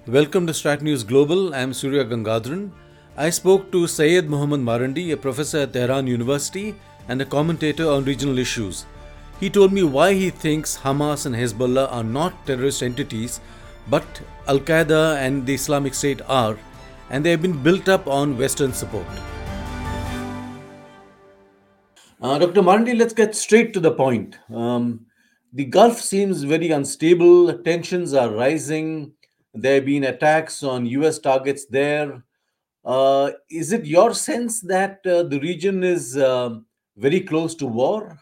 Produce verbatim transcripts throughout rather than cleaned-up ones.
Welcome to Strat News Global. I'm Surya Gangadharan. I spoke to Syed Mohammad Marandi, a professor at Tehran University and a commentator on regional issues. He told me why he thinks Hamas and Hezbollah are not terrorist entities, but Al Qaeda and the Islamic State are, and they have been built up on Western support. Uh, Doctor Marandi, let's get straight to the point. Um, the Gulf seems very unstable, tensions are rising, there have been attacks on U S targets there. Uh, is it your sense that uh, the region is um very close to war?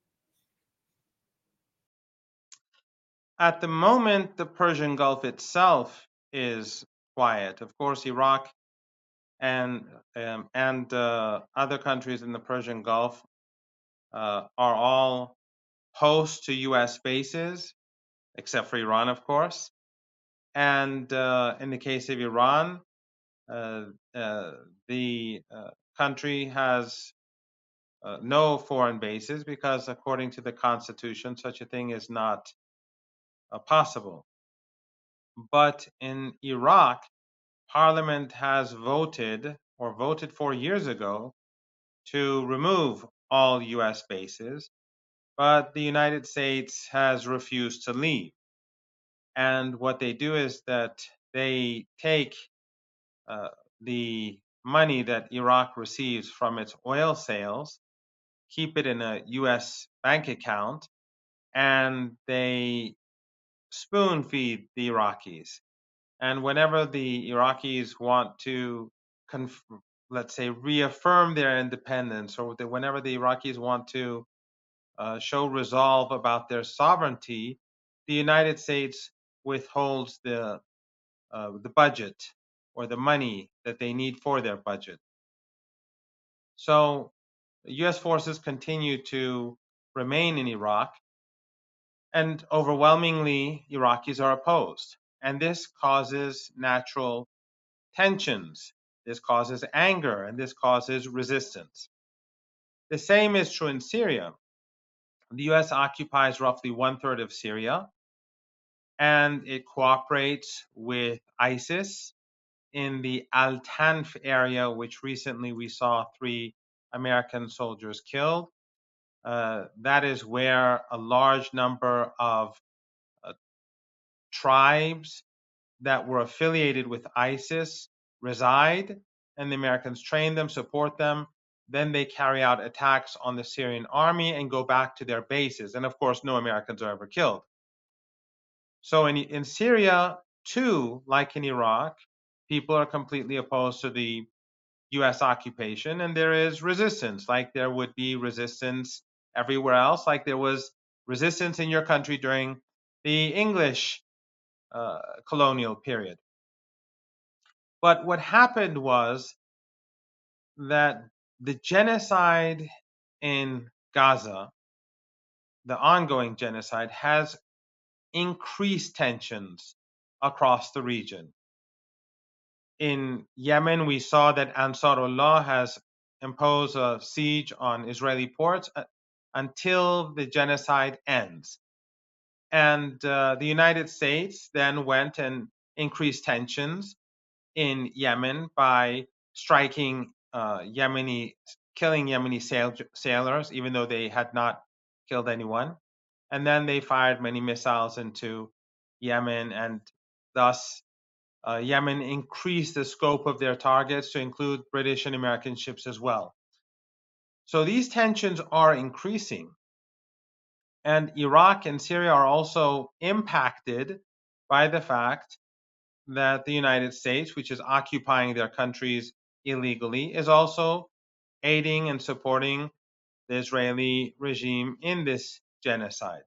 At the moment, the Persian Gulf itself is quiet. Of course, Iraq and um, and uh, other countries in the Persian Gulf uh, are all host to U S bases, except for Iran, of course. And uh, in the case of Iran, uh, uh, the uh, country has uh, no foreign bases because, according to the constitution, such a thing is not uh, possible. But in Iraq, Parliament has voted or voted four years ago to remove all U S bases, but the United States has refused to leave. And what they do is that they take uh, the money that Iraq receives from its oil sales, keep it in a U S bank account, and they spoon feed the Iraqis. And whenever the Iraqis want to, conf- let's say, reaffirm their independence, or the, whenever the Iraqis want to uh, show resolve about their sovereignty, the United States withholds the uh, the budget or the money that they need for their budget. So U S forces continue to remain in Iraq, and overwhelmingly Iraqis are opposed. And this causes natural tensions. This causes anger and this causes resistance. The same is true in Syria. The U S occupies roughly one third of Syria and it cooperates with ISIS in the Al Tanf area, which recently we saw three American soldiers killed. Uh, that is where a large number of uh, tribes that were affiliated with ISIS reside, and the Americans train them, support them. Then they carry out attacks on the Syrian army and go back to their bases. And of course, no Americans are ever killed. So in, in Syria, too, like in Iraq, people are completely opposed to the U S occupation, and there is resistance, like there would be resistance everywhere else, like there was resistance in your country during the English uh, colonial period. But what happened was that the genocide in Gaza, the ongoing genocide, has increased tensions across the region. In Yemen, we saw that Ansarullah has imposed a siege on Israeli ports uh, until the genocide ends. And uh, the United States then went and increased tensions in Yemen by striking uh, Yemeni, killing Yemeni sail, sailors, even though they had not killed anyone. And then they fired many missiles into Yemen, and thus uh, Yemen increased the scope of their targets to include British and American ships as well. So these tensions are increasing. And Iraq and Syria are also impacted by the fact that the United States, which is occupying their countries illegally, is also aiding and supporting the Israeli regime in this genocide.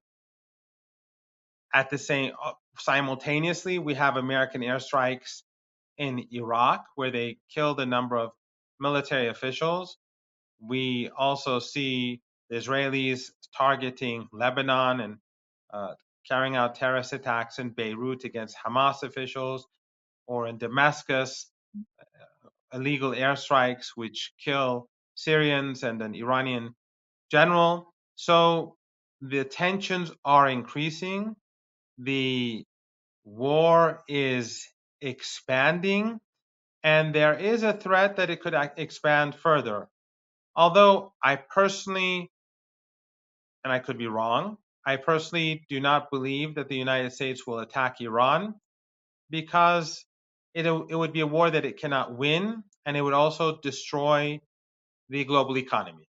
At the same uh, simultaneously, we have American airstrikes in Iraq where they killed a number of military officials. We also see the Israelis targeting Lebanon and uh, carrying out terrorist attacks in Beirut against Hamas officials, or in Damascus, illegal airstrikes which kill Syrians and an Iranian general. So the tensions are increasing. The war is expanding, and there is a threat that it could expand further. Although I personally, and I could be wrong, I personally do not believe that the United States will attack Iran because it, it would be a war that it cannot win, and it would also destroy the global economy.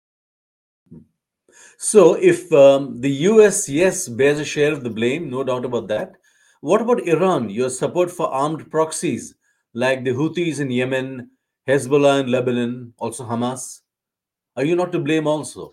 So, if um, the U S, yes, bears a share of the blame, no doubt about that, what about Iran, your support for armed proxies like the Houthis in Yemen, Hezbollah in Lebanon, also Hamas? Are you not to blame also?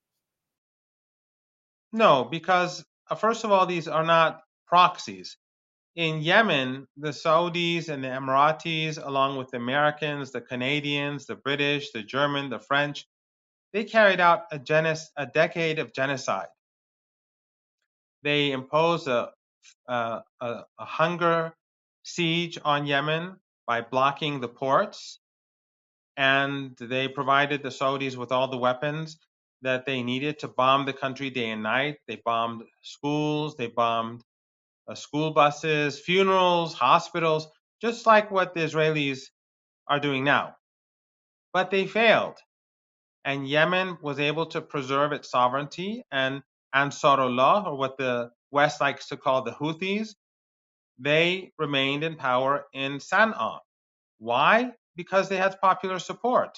No, because uh, first of all, these are not proxies. In Yemen, the Saudis and the Emiratis, along with the Americans, the Canadians, the British, the German, the French, they carried out a, genis- a decade of genocide. They imposed a, a, a, a hunger siege on Yemen by blocking the ports, and they provided the Saudis with all the weapons that they needed to bomb the country day and night. They bombed schools, they bombed uh, school buses, funerals, hospitals, just like what the Israelis are doing now. But they failed, and Yemen was able to preserve its sovereignty, and Ansarullah, or what the West likes to call the Houthis, they remained in power in Sana'a. Why? Because they had popular support.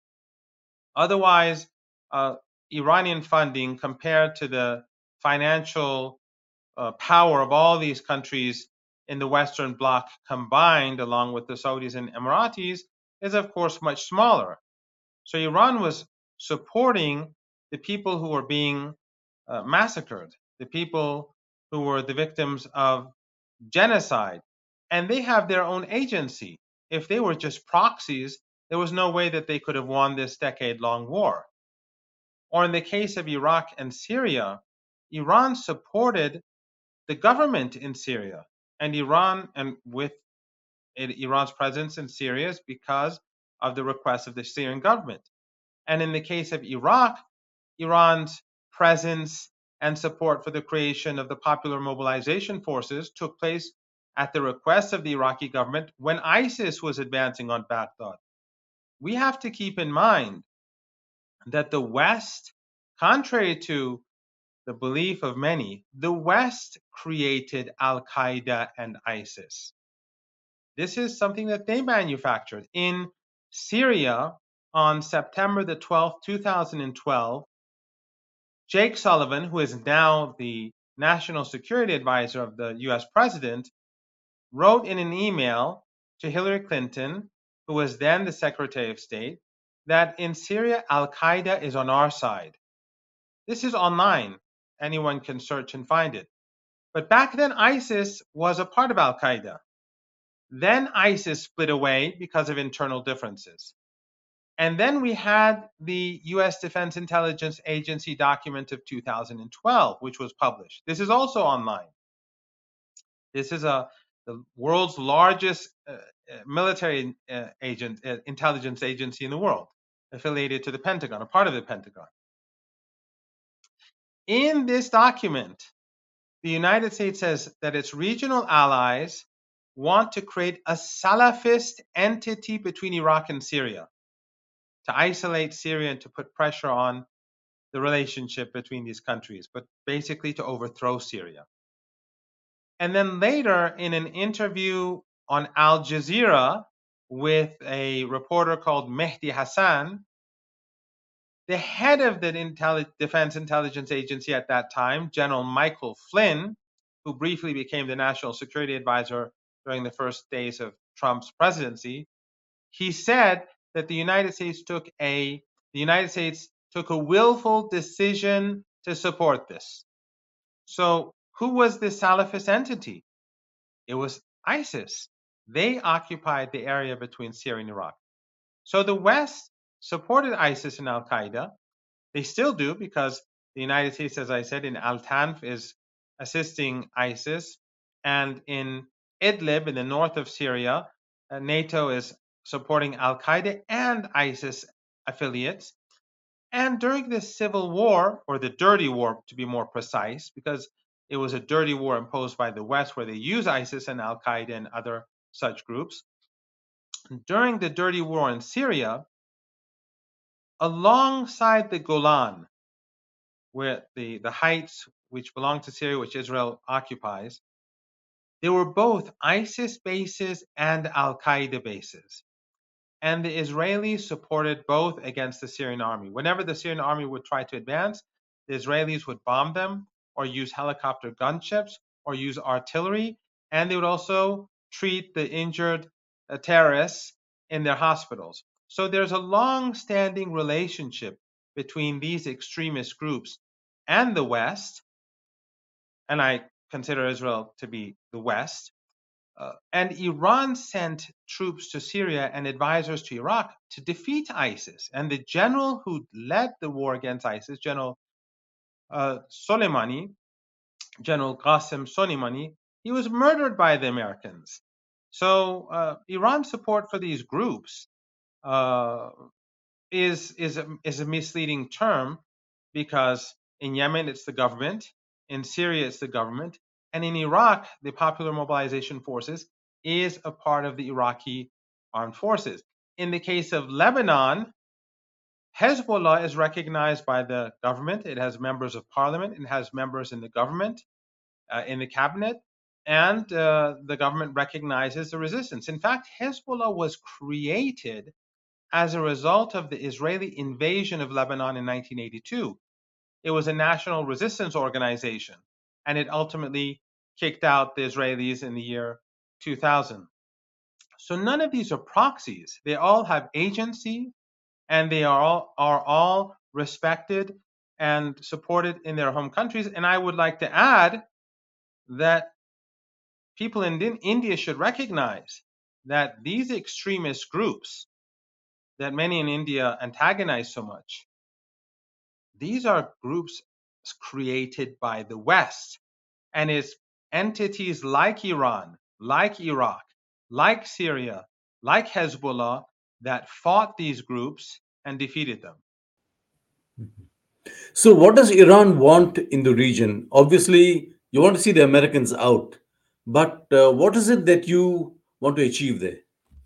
Otherwise, uh, Iranian funding compared to the financial uh, power of all these countries in the Western Bloc combined, along with the Saudis and Emiratis, is of course much smaller. So Iran was supporting the people who were being uh, massacred, the people who were the victims of genocide, and they have their own agency. If they were just proxies, there was no way that they could have won this decade-long war. Or in the case of Iraq and Syria, Iran supported the government in Syria, and Iran, and with it, Iran's presence in Syria is because of the request of the Syrian government. And in the case of Iraq, Iran's presence and support for the creation of the Popular Mobilization Forces took place at the request of the Iraqi government when ISIS was advancing on Baghdad. We have to keep in mind that the West, contrary to the belief of many, the West created Al Qaeda and ISIS. This is something that they manufactured. In Syria, on September the twelfth, two thousand twelve, Jake Sullivan, who is now the National Security Advisor of the U S President, wrote in an email to Hillary Clinton, who was then the Secretary of State, that in Syria, Al Qaeda is on our side. This is online. Anyone can search and find it. But back then, ISIS was a part of Al Qaeda. Then ISIS split away because of internal differences. And then we had the U S Defense Intelligence Agency document of two thousand twelve, which was published. This is also online. This is a the world's largest uh, military uh, agent, uh, intelligence agency in the world, affiliated to the Pentagon, a part of the Pentagon. In this document, the United States says that its regional allies want to create a Salafist entity between Iraq and Syria to isolate Syria and to put pressure on the relationship between these countries, but basically to overthrow Syria. And then later, in an interview on Al Jazeera with a reporter called Mehdi Hassan, the head of the Intelli- Defense Intelligence Agency at that time, General Michael Flynn, who briefly became the National Security Advisor during the first days of Trump's presidency, he said that the United States took a the United States took a willful decision to support this. So who was this Salafist entity? It was ISIS. They occupied the area between Syria and Iraq. So the West supported ISIS and Al Qaeda. They still do because the United States, as I said, in Al Tanf is assisting ISIS. And in Idlib, in the north of Syria, uh, NATO is supporting Al Qaeda and ISIS affiliates. And during this civil war, or the dirty war to be more precise, because it was a dirty war imposed by the West where they use ISIS and Al Qaeda and other such groups. During the dirty war in Syria, alongside the Golan, where the, the heights which belong to Syria, which Israel occupies, they were both ISIS bases and Al-Qaeda bases. And the Israelis supported both against the Syrian army. Whenever the Syrian army would try to advance, the Israelis would bomb them or use helicopter gunships or use artillery, and they would also treat the injured uh, terrorists in their hospitals. So there's a long-standing relationship between these extremist groups and the West, and I consider Israel to be the West. Uh, and Iran sent troops to Syria and advisors to Iraq to defeat ISIS. And the general who led the war against ISIS, General uh, Soleimani, General Qasem Soleimani, he was murdered by the Americans. So uh, Iran's support for these groups uh, is is a, is a misleading term, because in Yemen it's the government, in Syria it's the government, and in Iraq the Popular Mobilization Forces is a part of the Iraqi armed forces. In the case of Lebanon, Hezbollah is recognized by the government. It has members of parliament, it has members in the government, uh, in the cabinet, and uh, the government recognizes the resistance. In fact, Hezbollah was created as a result of the Israeli invasion of Lebanon in nineteen eighty-two. It was a national resistance organization, and it ultimately kicked out the Israelis in the year two thousand. So none of these are proxies. They all have agency, and they are all, are all respected and supported in their home countries. And I would like to add that people in India should recognize that these extremist groups that many in India antagonize so much, these are groups created by the West, and it's entities like Iran, like Iraq, like Syria, like Hezbollah that fought these groups and defeated them. So, what does Iran want in the region? Obviously, you want to see the Americans out, but uh, what is it that you want to achieve there?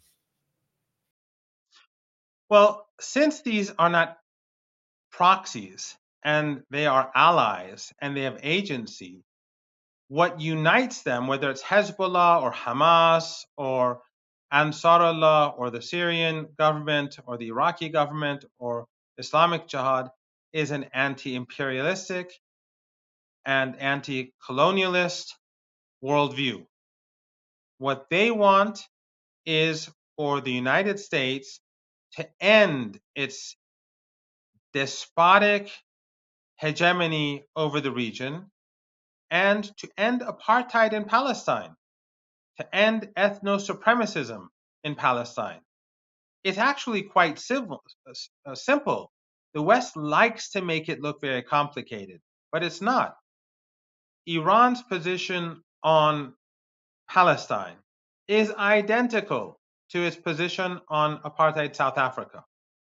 Well, since these are not proxies and they are allies and they have agency, what unites them, whether it's Hezbollah or Hamas or Ansarullah or the Syrian government or the Iraqi government or Islamic Jihad, is an anti-imperialistic and anti-colonialist worldview. What they want is for the United States to end its despotic hegemony over the region and to end apartheid in Palestine, to end ethno-supremacism in Palestine. It's actually quite simple, uh, simple. The West likes to make it look very complicated, but it's not. Iran's position on Palestine is identical to its position on apartheid South Africa.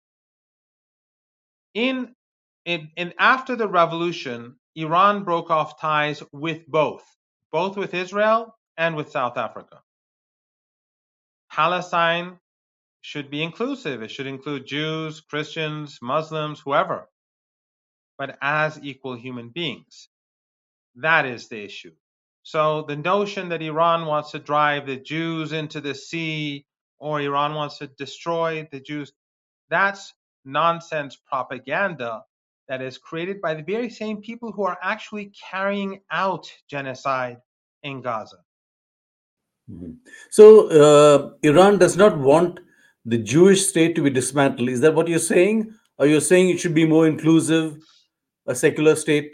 In, in, in after the revolution, Iran broke off ties with both, both with Israel and with South Africa. Palestine should be inclusive. It should include Jews, Christians, Muslims, whoever, but as equal human beings. That is the issue. So the notion that Iran wants to drive the Jews into the sea or Iran wants to destroy the Jews, that's nonsense propaganda that is created by the very same people who are actually carrying out genocide in Gaza. Mhm. So, uh, Iran does not want the Jewish state to be dismantled. Is that what you're saying? Or you're saying it should be more inclusive, a secular state?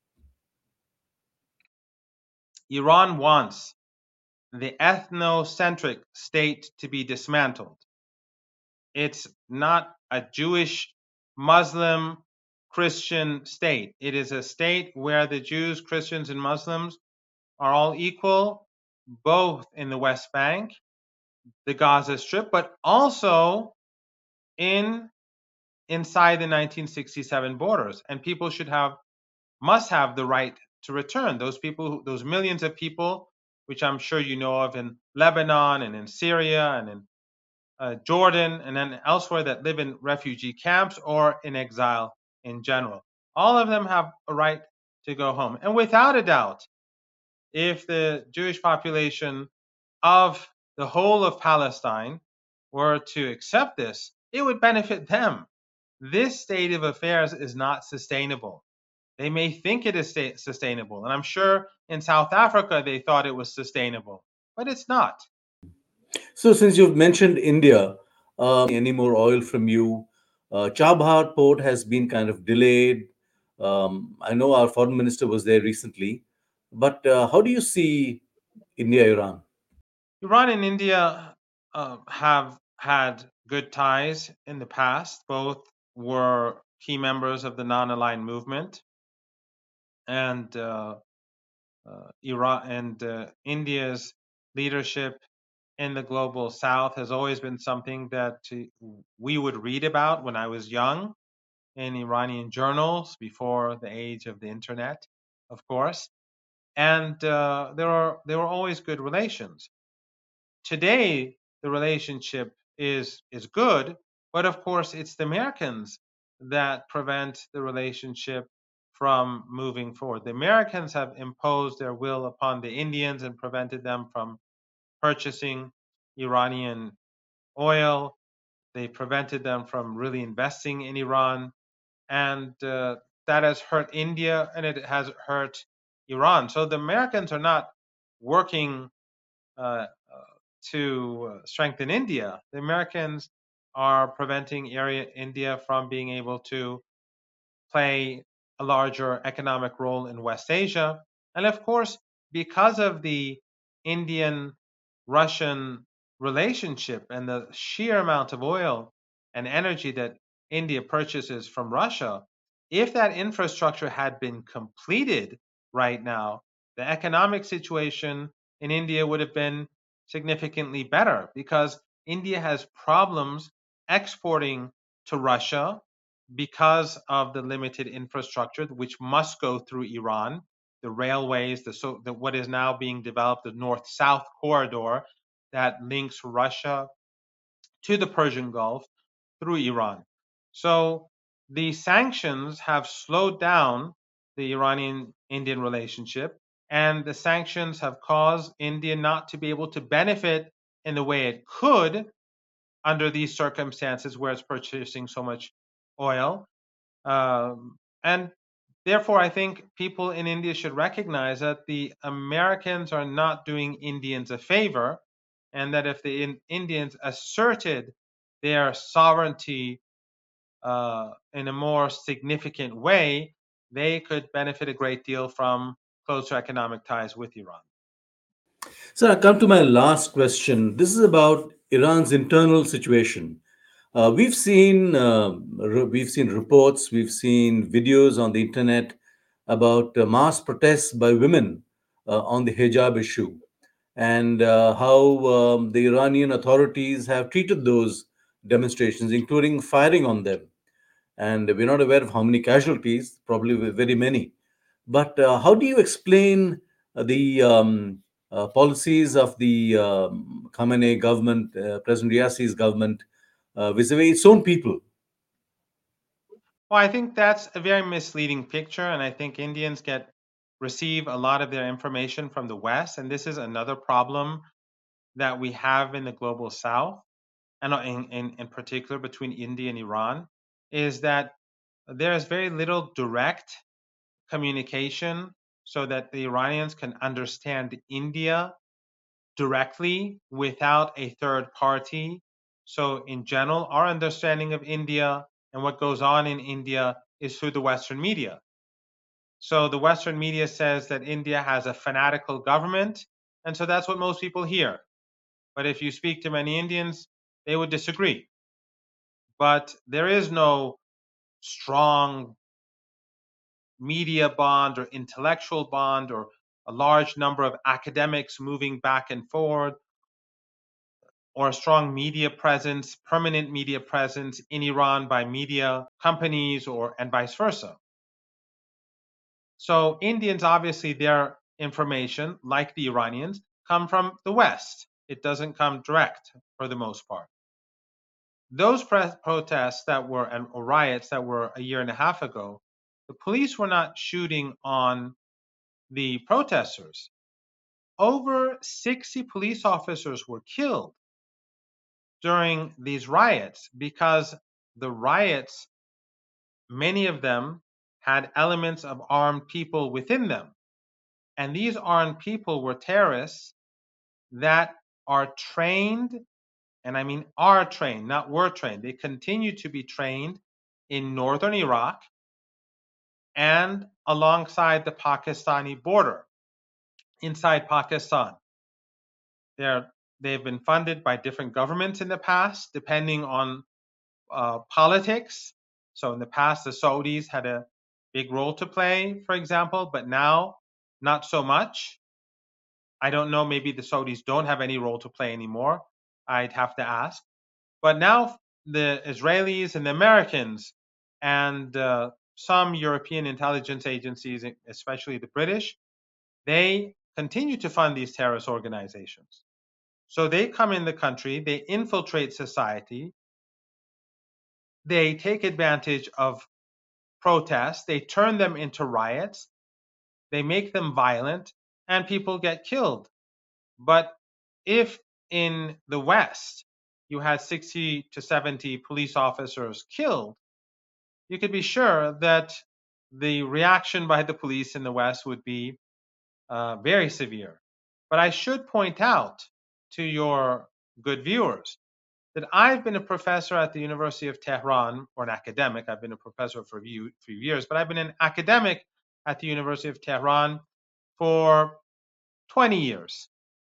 Iran wants the ethnocentric state to be dismantled. It's not a Jewish, Muslim, Christian state. It is a state where the Jews, Christians, and Muslims are all equal, both in the West Bank, the Gaza Strip, but also in inside the nineteen sixty-seven borders. And people should have, must have the right to return. Those people, those millions of people which I'm sure you know of in Lebanon and in Syria and in uh, Jordan and then elsewhere that live in refugee camps or in exile in general. All of them have a right to go home. And without a doubt, if the Jewish population of the whole of Palestine were to accept this, it would benefit them. This state of affairs is not sustainable. They may think it is sustainable, and I'm sure in South Africa they thought it was sustainable, but it's not. So, since you've mentioned India, uh, any more oil from you? Uh, Chabahar port has been kind of delayed. Um, I know our foreign minister was there recently, but uh, how do you see India Iran? Iran and India uh, have had good ties in the past. Both were key members of the non-aligned movement, and uh, uh, Iran and uh, India's leadership in the global south has always been something that we would read about when I was young in Iranian journals before the age of the internet, of course. And uh, there are there were always good relations. Today, the relationship is is good, but of course, it's the Americans that prevent the relationship from moving forward. The Americans have imposed their will upon the Indians and prevented them from purchasing Iranian oil. They prevented them from really investing in Iran, and uh, that has hurt India and it has hurt Iran. So the Americans are not working uh, uh, to uh, strengthen India. The Americans are preventing area India from being able to play a larger economic role in West Asia. And of course, because of the Indian Russian relationship and the sheer amount of oil and energy that India purchases from Russia, if that infrastructure had been completed right now, the economic situation in India would have been significantly better because India has problems exporting to Russia because of the limited infrastructure, which must go through Iran, the railways, the, so, the what is now being developed, the north-south corridor that links Russia to the Persian Gulf through Iran. So the sanctions have slowed down the Iranian-Indian relationship, and the sanctions have caused India not to be able to benefit in the way it could under these circumstances where it's purchasing so much oil. Um, and therefore, I think people in India should recognize that the Americans are not doing Indians a favor, and that if the in- Indians asserted their sovereignty uh, in a more significant way, they could benefit a great deal from closer economic ties with Iran. So I come to my last question. This is about Iran's internal situation. Uh, we've seen uh, re- we've seen reports, we've seen videos on the internet about uh, mass protests by women uh, on the hijab issue, and uh, how um, the Iranian authorities have treated those demonstrations, including firing on them. And we're not aware of how many casualties, probably very many. But uh, how do you explain uh, the um, uh, policies of the um, Khamenei government, uh, President Riasi's government, uh, vis-a-vis its own people? Well, I think that's a very misleading picture, and I think Indians get receive a lot of their information from the West, and this is another problem that we have in the global South, and in, in, in particular between India and Iran, is that there is very little direct communication so that the Iranians can understand India directly without a third party. So, in general, our understanding of India and what goes on in India is through the Western media. So, the Western media says that India has a fanatical government, and so that's what most people hear. But if you speak to many Indians, they would disagree. But there is no strong media bond or intellectual bond or a large number of academics moving back and forward or a strong media presence, permanent media presence in Iran by media companies or and vice versa. So Indians, obviously, their information, like the Iranians, come from the West. It doesn't come direct for the most part. Those pre- protests that were, and or riots that were a year and a half ago, the police were not shooting on the protesters. Over sixty police officers were killed during these riots because the riots, many of them had elements of armed people within them. And these armed people were terrorists that are trained, and I mean are trained, not were trained. They continue to be trained in northern Iraq and alongside the Pakistani border, inside Pakistan. They're, they've been funded by different governments in the past, depending on uh, politics. So in the past, the Saudis had a big role to play, for example, but now not so much. I don't know, maybe the Saudis don't have any role to play anymore. I'd have to ask. But now the Israelis and the Americans and uh, some European intelligence agencies, especially the British, they continue to fund these terrorist organizations. So they come in the country, they infiltrate society, they take advantage of protests, they turn them into riots, they make them violent, and people get killed. But if in the West you had sixty to seventy police officers killed, you could be sure that the reaction by the police in the West would be uh, very severe. But I should point out to your good viewers that I've been a professor at the University of Tehran, or an academic. I've been a professor for a few, few years, but I've been an academic at the University of Tehran for twenty years.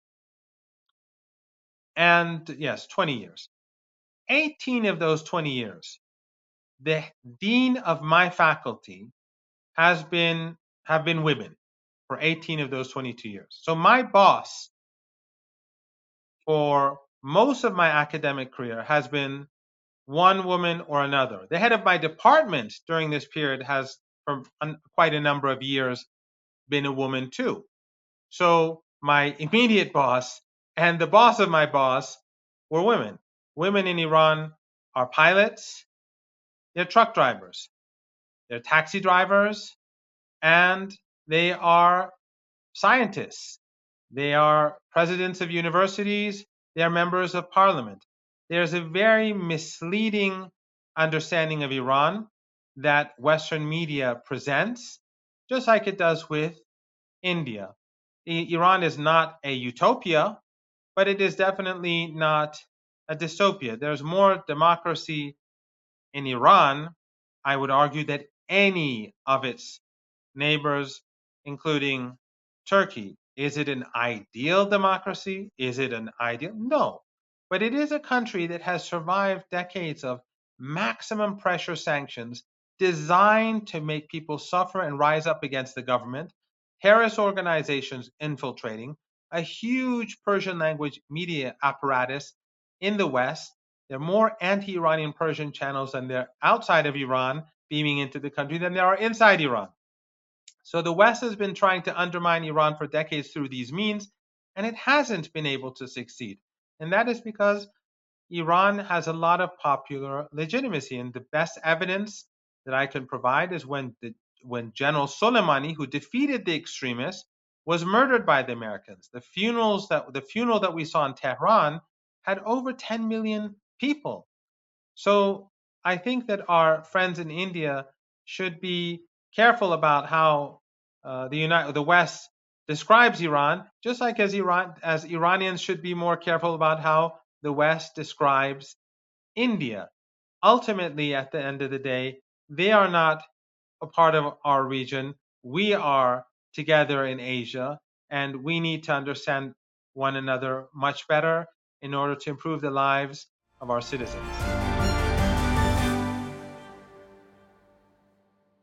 And yes, twenty years. eighteen of those twenty years, the dean of my faculty has been have been women for eighteen of those twenty-two years. So my boss for most of my academic career has been one woman or another. The head of my department during this period has, for quite a number of years, been a woman too. So my immediate boss and the boss of my boss were women. Women in Iran are pilots, they're truck drivers, they're taxi drivers, and they are scientists. They are presidents of universities, they are members of parliament. There's a very misleading understanding of Iran that Western media presents, just like it does with India. Iran is not a utopia, but it is definitely not a dystopia. There's more democracy in Iran, I would argue, that any of its neighbors, including Turkey. Is it an ideal democracy? Is it an ideal? No. But it is a country that has survived decades of maximum pressure sanctions designed to make people suffer and rise up against the government, terrorist organizations infiltrating, a huge Persian language media apparatus in the West. There are more anti-Iranian Persian channels than there outside of Iran beaming into the country than there are inside Iran. So the West has been trying to undermine Iran for decades through these means, and it hasn't been able to succeed. And that is because Iran has a lot of popular legitimacy. And the best evidence that I can provide is when the, when General Soleimani, who defeated the extremists, was murdered by the Americans. The funerals that the funeral that we saw in Tehran had over ten million people. So I think that our friends in India should be careful about how uh, the United, the West describes Iran, just like as Iran, as Iranians should be more careful about how the West describes India. Ultimately, at the end of the day, they are not a part of our region. We are together in Asia, and we need to understand one another much better in order to improve the lives of our citizens.